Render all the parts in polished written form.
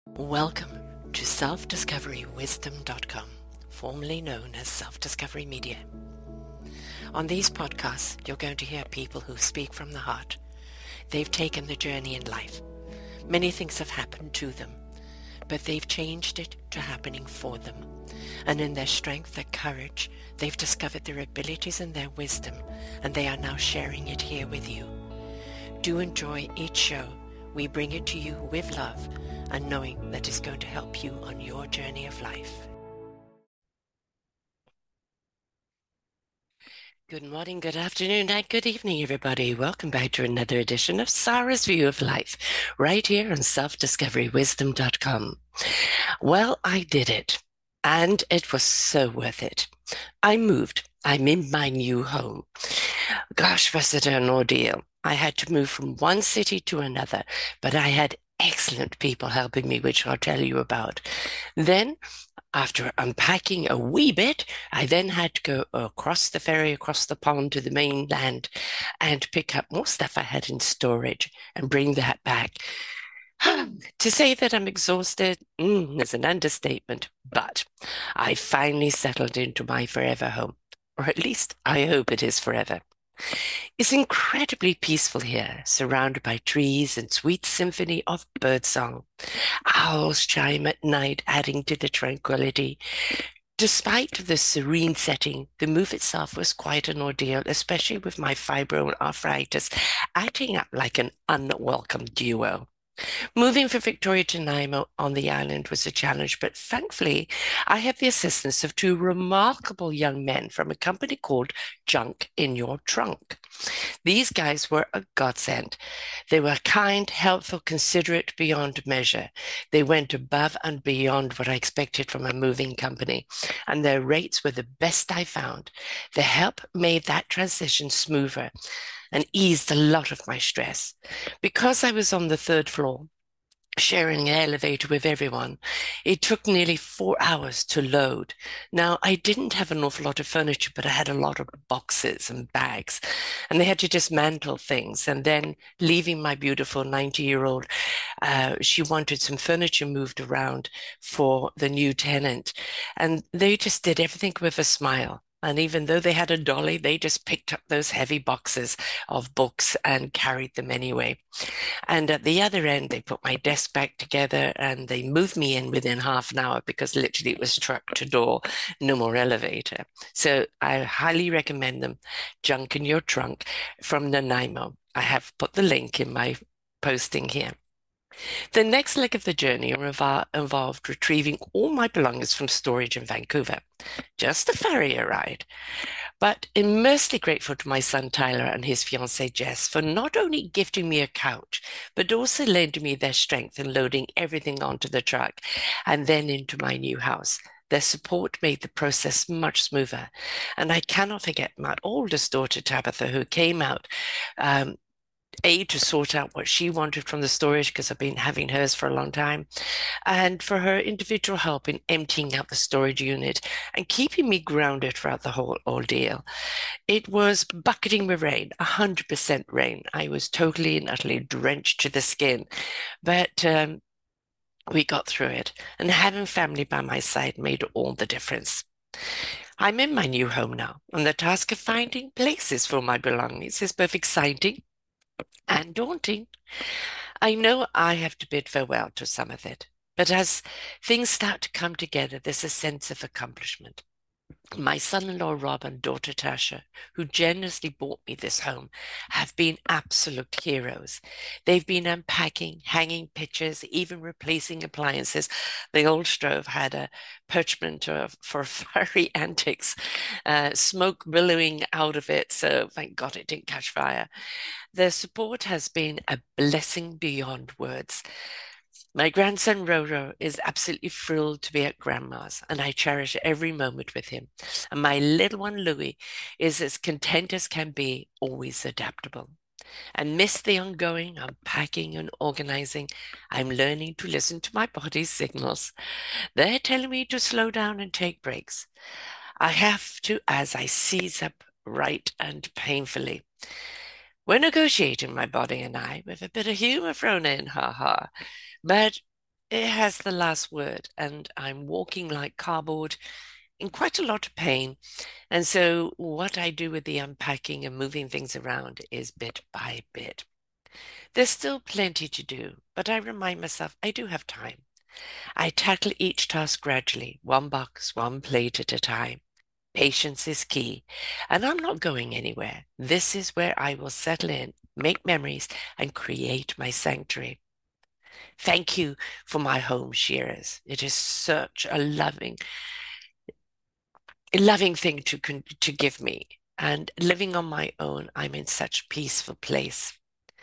Welcome to self-discoverywisdom.com, formerly known as Self-Discovery Media. On these podcasts, you're going to hear people who speak from the heart. They've taken the journey in life. Many things have happened to them, but they've changed it to happening for them. And in their strength, their courage, they've discovered their abilities and their wisdom, and they are now sharing it here with you. Do enjoy each show. We bring it to you with love and knowing that it's going to help you on your journey of life. Good morning, good afternoon, and good evening, everybody. Welcome back to another edition of Sarah's View of Life, right here on selfdiscoverywisdom.com. Well, I did it, and it was so worth it. I moved. I'm in my new home. Gosh, was it an ordeal. I had to move from one city to another, but I had excellent people helping me, which I'll tell you about. Then, after unpacking a wee bit, I then had to go across the ferry, across the pond to the mainland and pick up more stuff I had in storage and bring that back. To say that I'm exhausted is an understatement, but I finally settled into my forever home, or at least I hope it is forever. It's incredibly peaceful here, surrounded by trees and sweet symphony of birdsong. Owls chime at night, adding to the tranquility. Despite the serene setting, the move itself was quite an ordeal, especially with my fibroarthritis acting up like an unwelcome duo. Moving from Victoria to Nanaimo on the island was a challenge, but thankfully, I had the assistance of two remarkable young men from a company called Junk in Your Trunk. These guys were a godsend. They were kind, helpful, considerate beyond measure. They went above and beyond what I expected from a moving company, and their rates were the best I found. The help made that transition smoother and eased a lot of my stress. Because I was on the third floor, sharing an elevator with everyone, it took nearly 4 hours to load. Now, I didn't have an awful lot of furniture, but I had a lot of boxes and bags, and they had to dismantle things. And then leaving my beautiful 90-year-old, she wanted some furniture moved around for the new tenant. And they just did everything with a smile. And even though they had a dolly, they just picked up those heavy boxes of books and carried them anyway. And at the other end, they put my desk back together and they moved me in within half an hour because literally it was truck to door, no more elevator. So I highly recommend them. Junk in Your Trunk from Nanaimo. I have put the link in my posting here. The next leg of the journey involved retrieving all my belongings from storage in Vancouver. Just a ferry ride. But immensely grateful to my son Tyler and his fiancée Jess for not only gifting me a couch, but also lending me their strength in loading everything onto the truck and then into my new house. Their support made the process much smoother. And I cannot forget my oldest daughter, Tabitha, who came out to sort out what she wanted from the storage because I've been having hers for a long time, and for her individual help in emptying out the storage unit and keeping me grounded throughout the whole ordeal. It was bucketing with rain, 100% rain. I was totally and utterly drenched to the skin, but we got through it, and having family by my side made all the difference. I'm in my new home now, and the task of finding places for my belongings is both exciting and daunting. I know I have to bid farewell to some of it, but as things start to come together, there's a sense of accomplishment. My son-in-law Rob and daughter Tasha, who generously bought me this home, have been absolute heroes. They've been unpacking, hanging pictures, even replacing appliances. The old stove had a parchment for fiery antics, smoke billowing out of it, so thank God it didn't catch fire. Their support has been a blessing beyond words. My grandson Roro is absolutely thrilled to be at grandma's, and I cherish every moment with him. And my little one Louis is as content as can be, always adaptable. And miss the ongoing unpacking and organizing, I'm learning to listen to my body's signals. They're telling me to slow down and take breaks. I have to as I seize up right and painfully. We're negotiating, my body and I, with a bit of humor thrown in, ha ha. But it has the last word, and I'm walking like cardboard in quite a lot of pain. And so, what I do with the unpacking and moving things around is bit by bit. There's still plenty to do, but I remind myself I do have time. I tackle each task gradually, one box, one plate at a time. Patience is key, and I'm not going anywhere. This is where I will settle in, make memories, and create my sanctuary. Thank you for my home, shearers. It is such a loving thing to give me. And living on my own, I'm in such a peaceful place.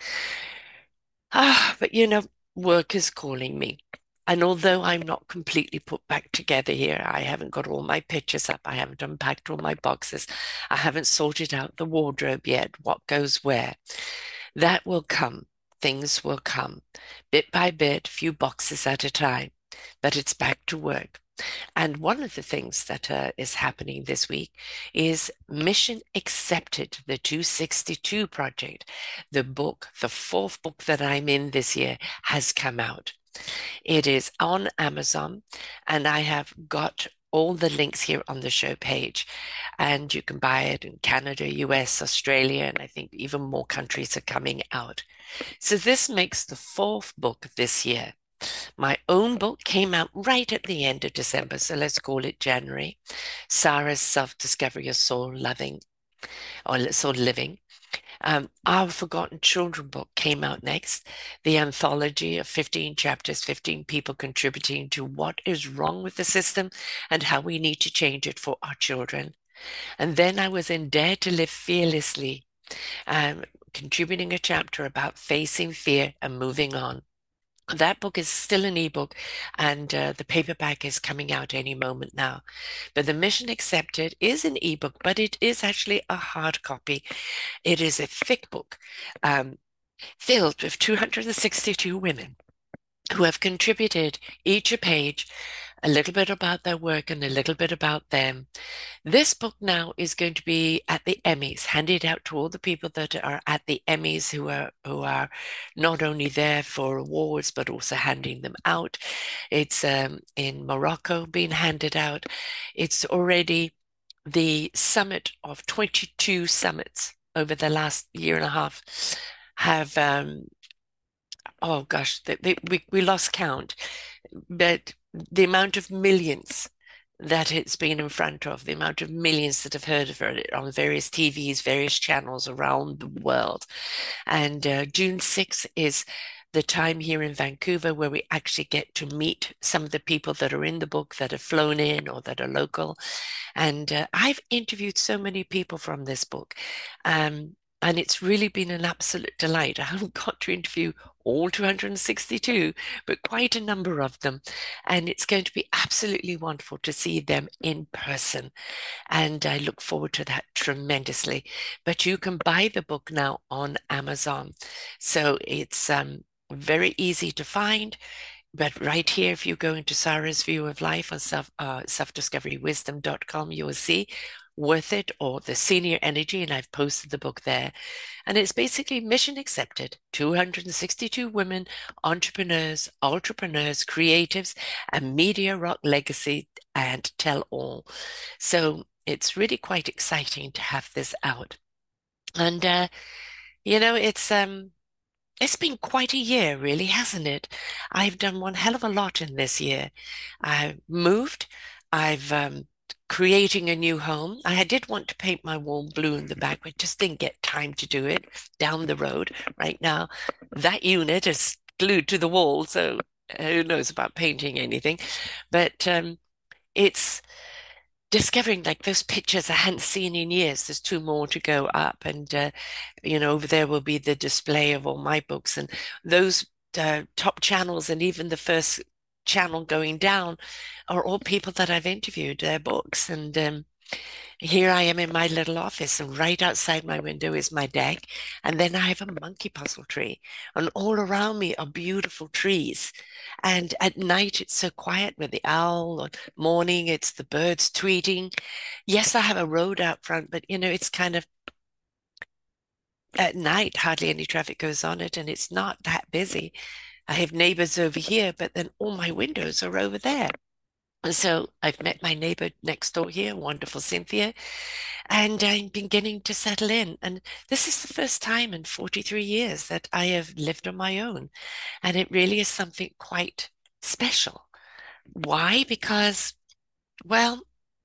But work is calling me. And although I'm not completely put back together here, I haven't got all my pictures up, I haven't unpacked all my boxes, I haven't sorted out the wardrobe yet, what goes where. That will come. Things will come, bit by bit, few boxes at a time. But it's back to work. And one of the things that is happening this week is Mission Accepted, the 262 project. The book, the fourth book that I'm in this year, has come out. It is on Amazon, and I have got all the links here on the show page. And you can buy it in Canada, US, Australia, and I think even more countries are coming out. So this makes the fourth book this year. My own book came out right at the end of December, so let's call it January. Sarah's Self-Discovery of Soul Loving, or Soul Living. Our Forgotten Children book came out next, the anthology of 15 chapters, 15 people contributing to what is wrong with the system and how we need to change it for our children. And then I was in Dare to Live Fearlessly, contributing a chapter about facing fear and moving on. That book is still an ebook, and the paperback is coming out any moment now. But The Mission Accepted is an ebook, but it is actually a hard copy. It is a thick book filled with 262 women who have contributed each a page, a little bit about their work and a little bit about them. This book now is going to be at the Emmys, handed out to all the people that are at the Emmys who are not only there for awards but also handing them out. It's in Morocco being handed out. It's already the summit of 22 summits over the last year and a half have oh gosh, we lost count, but the amount of millions that it's been in front of, the amount of millions that have heard of it on various TVs, various channels around the world. And June 6th is the time here in Vancouver where we actually get to meet some of the people that are in the book that have flown in or that are local. And I've interviewed so many people from this book. And it's really been an absolute delight. I haven't got to interview all 262, but quite a number of them. And it's going to be absolutely wonderful to see them in person. And I look forward to that tremendously. But you can buy the book now on Amazon. So it's very easy to find. But right here, if you go into Sarah's View of Life on selfdiscoverywisdom.com, you will see Worth It or The Senior Energy, and I've posted the book there. And it's basically Mission Accepted, 262 women, entrepreneurs, creatives, and media rock legacy and tell all. So it's really quite exciting to have this out. And it's been quite a year, really, hasn't it? I've done one hell of a lot in this year. I've moved. I've creating a new home. I did want to paint my wall blue in the back, but just didn't get time to do it down the road. Right now, that unit is glued to the wall, so who knows about painting anything. But it's discovering like those pictures I hadn't seen in years. There's two more to go up, and over there will be the display of all my books and those top channels, and even the first channel going down are all people that I've interviewed, their books. And here I am in my little office, and right outside my window is my deck. And then I have a monkey puzzle tree, and all around me are beautiful trees. And at night, it's so quiet with the owl, or morning, it's the birds tweeting. Yes, I have a road out front, but it's kind of at night, hardly any traffic goes on it, and it's not that busy. I have neighbors over here, but then all my windows are over there. And so I've met my neighbor next door here, wonderful Cynthia, and I'm beginning to settle in. And this is the first time in 43 years that I have lived on my own. And it really is something quite special. Why? Because, well,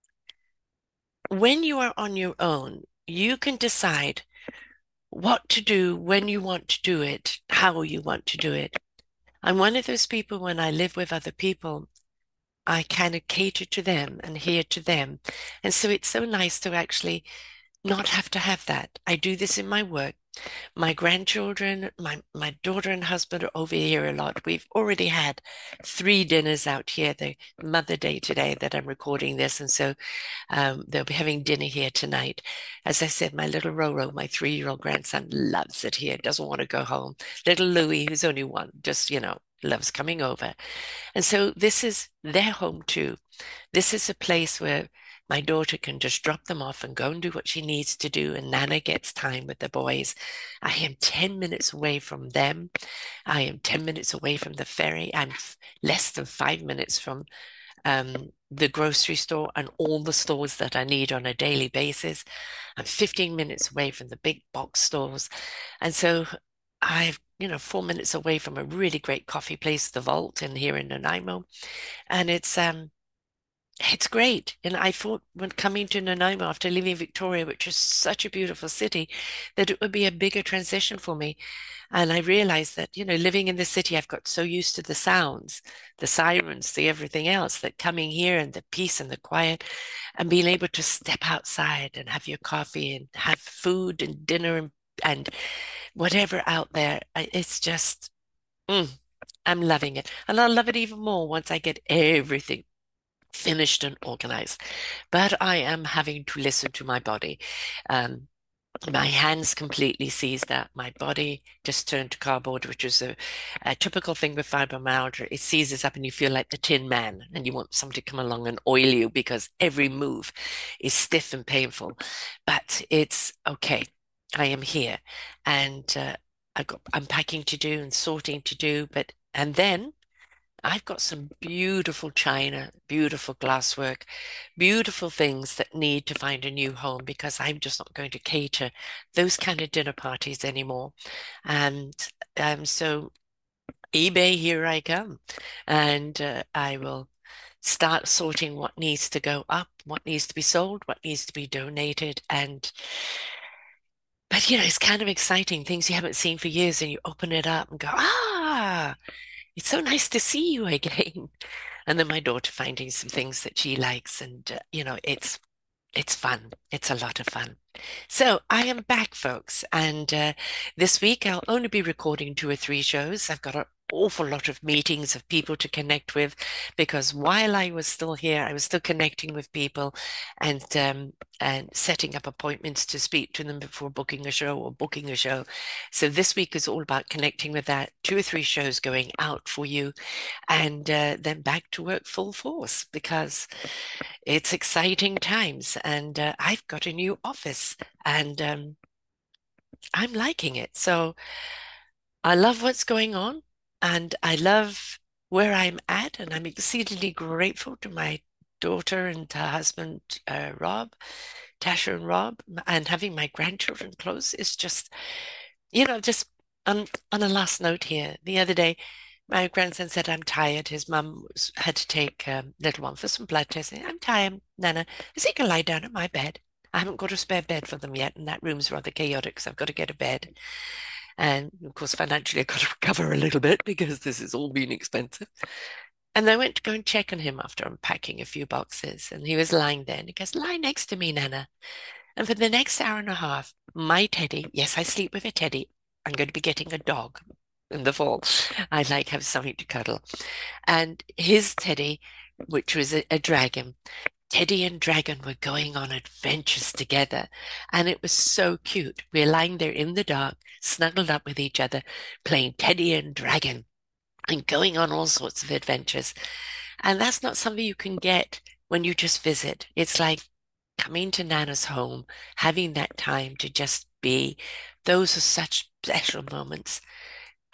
when you are on your own, you can decide what to do, when you want to do it, how you want to do it. I'm one of those people when I live with other people, I kind of cater to them and hear to them. And so it's so nice to actually not have to have that. I do this in my work. My grandchildren, my daughter and husband are over here a lot. We've already had 3 dinners out here, the Mother Day today that I'm recording this. And so they'll be having dinner here tonight. As I said, my little Roro, my 3-year-old grandson, loves it here, doesn't want to go home. Little Louis, who's only one, just, loves coming over. And so this is their home too. This is a place where my daughter can just drop them off and go and do what she needs to do, and Nana gets time with the boys. I am 10 minutes away from them. I am 10 minutes away from the ferry. I'm less than 5 minutes from the grocery store and all the stores that I need on a daily basis. I'm 15 minutes away from the big box stores. And so I've 4 minutes away from a really great coffee place, The Vault, in here in Nanaimo. And it's great. And I thought when coming to Nanaimo after leaving Victoria, which is such a beautiful city, that it would be a bigger transition for me. And I realized that, living in the city, I've got so used to the sounds, the sirens, the everything else, that coming here and the peace and the quiet and being able to step outside and have your coffee and have food and dinner and whatever out there, it's just, I'm loving it. And I'll love it even more once I get everything finished and organized. But I am having to listen to my body. My hands completely seized that. My body just turned to cardboard, which is a typical thing with fibromyalgia. It seizes up and you feel like the Tin Man and you want somebody to come along and oil you because every move is stiff and painful. But it's okay. I am here and I've got unpacking to do and sorting to do. And then I've got some beautiful china, beautiful glasswork, beautiful things that need to find a new home because I'm just not going to cater those kind of dinner parties anymore. And so eBay, here I come. And I will start sorting what needs to go up, what needs to be sold, what needs to be donated. But it's kind of exciting, things you haven't seen for years, and you open it up and go, it's so nice to see you again. And then my daughter finding some things that she likes, and it's fun. It's a lot of fun. So I am back, folks, and this week I'll only be recording 2 or 3 shows. I've got an awful lot of meetings of people to connect with because while I was still here, I was still connecting with people and setting up appointments to speak to them before booking a show or booking a show. So this week is all about connecting with that. 2 or 3 shows going out for you, and then back to work full force because it's exciting times, and I've got a new office, and I'm liking it. So I love what's going on, and I love where I'm at, and I'm exceedingly grateful to my daughter and her husband, Rob, Tasha and Rob, and having my grandchildren close is just, just on a last note here. The other day, my grandson said, I'm tired. His mum had to take little one for some blood testing. I'm tired, Nana. I said, you can lie down at my bed. I haven't got a spare bed for them yet, and that room's rather chaotic, so I've got to get a bed. And of course, financially, I've got to recover a little bit because this has all been expensive. And I went to go and check on him after unpacking a few boxes, and he was lying there, and he goes, lie next to me, Nana. And for the next hour and a half, my teddy, yes, I sleep with a teddy. I'm going to be getting a dog in the fall. I'd like to have something to cuddle. And his teddy, which was a dragon, Teddy and Dragon were going on adventures together, and it was so cute. We were lying there in the dark, snuggled up with each other, playing Teddy and Dragon and going on all sorts of adventures. And that's not something you can get when you just visit. It's like coming to Nana's home, having that time to just be. Those are such special moments. And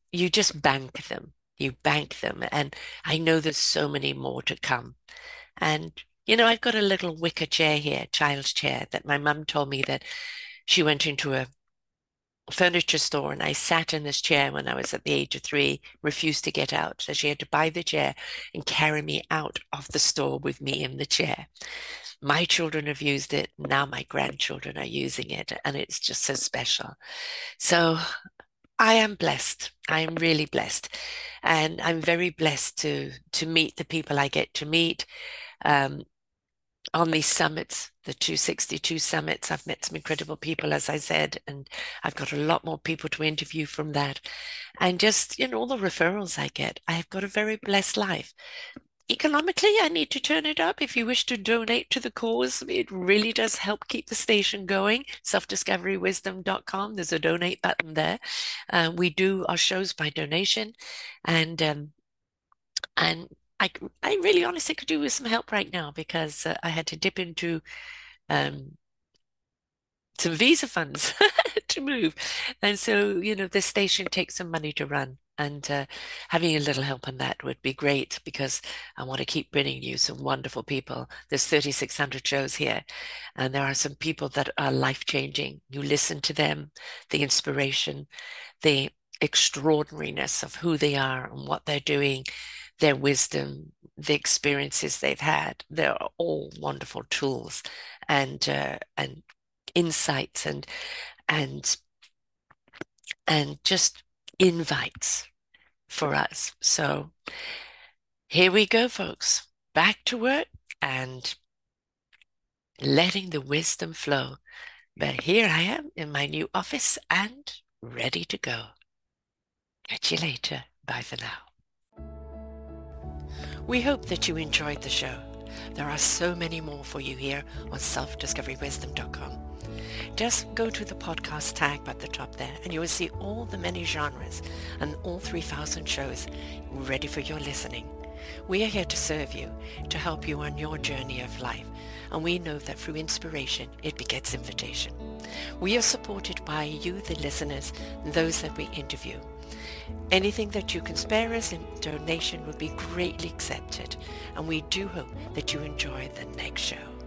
you just bank them. You bank them. And I know there's so many more to come. And, I've got a little wicker chair here, child's chair, that my mum told me that she went into a furniture store and I sat in this chair when I was at the age of 3, refused to get out. So she had to buy the chair and carry me out of the store with me in the chair. My children have used it. Now my grandchildren are using it, and it's just so special. So I am blessed. I am really blessed. And I'm very blessed to meet the people I get to meet. Um, on these summits, the 262 summits, I've met some incredible people, as I said, and I've got a lot more people to interview from that. And just, all the referrals I get, I've got a very blessed life. Economically, I need to turn it up. If you wish to donate to the cause, it really does help keep the station going. Selfdiscoverywisdom.com. There's a donate button there. We do our shows by donation, and and I really honestly could do with some help right now because I had to dip into um, some visa funds to move. And so, this station takes some money to run. And having a little help on that would be great because I want to keep bringing you some wonderful people. There's 3,600 shows here, and there are some people that are life-changing. You listen to them, the inspiration, the extraordinariness of who they are and what they're doing, their wisdom, the experiences they've had. They're all wonderful tools and insights and and just invites for us. So here we go, folks. Back to work and letting the wisdom flow. But here I am in my new office and ready to go. Catch you later. Bye for now. We hope that you enjoyed the show. There are so many more for you here on selfdiscoverywisdom.com. Just go to the podcast tag at the top there and you will see all the many genres and all 3,000 shows ready for your listening. We are here to serve you, to help you on your journey of life, and we know that through inspiration it begets invitation. We are supported by you, the listeners, and those that we interview. Anything that you can spare us in donation would be greatly accepted, and we do hope that you enjoy the next show.